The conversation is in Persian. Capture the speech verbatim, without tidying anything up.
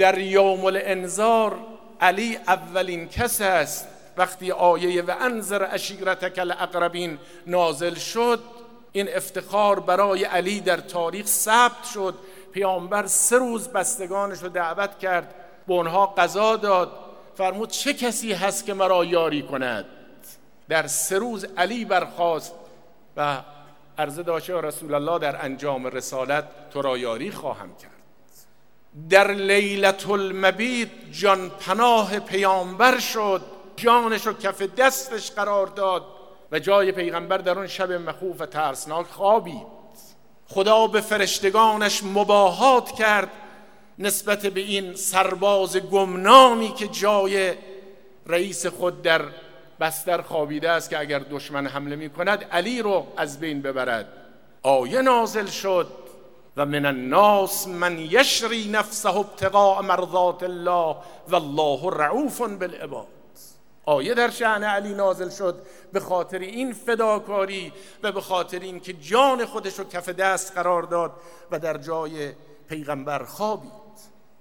در یوم الانذار علی اولین کس است وقتی آیه و انذر عشیرتک الاقربین نازل شد، این افتخار برای علی در تاریخ ثبت شد. پیامبر سه روز بستگانش رو دعوت کرد، به اونها غذا داد، فرمود چه کسی هست که مرا یاری کند؟ در سه روز علی برخاست و عرضه داشت یا رسول الله در انجام رسالت تو را یاری خواهم کرد. در لیلة المبیت جان پناه پیامبر شد، جانش رو کف دستش قرار داد و جای پیغمبر در اون شب مخوف و ترسناک خوابید. خدا به فرشتگانش مباهات کرد نسبت به این سرباز گمنامی که جای رئیس خود در بستر خوابیده است که اگر دشمن حمله می کند علی رو از بین ببرد. آیه نازل شد و من الناس من یشری نفسه ابتغاء مرضات الله والله رعوف بالعباد. آیه در شأن علی نازل شد به خاطر این فداکاری و به خاطر این که جان خودش رو کف دست قرار داد و در جای پیغمبر خوابید.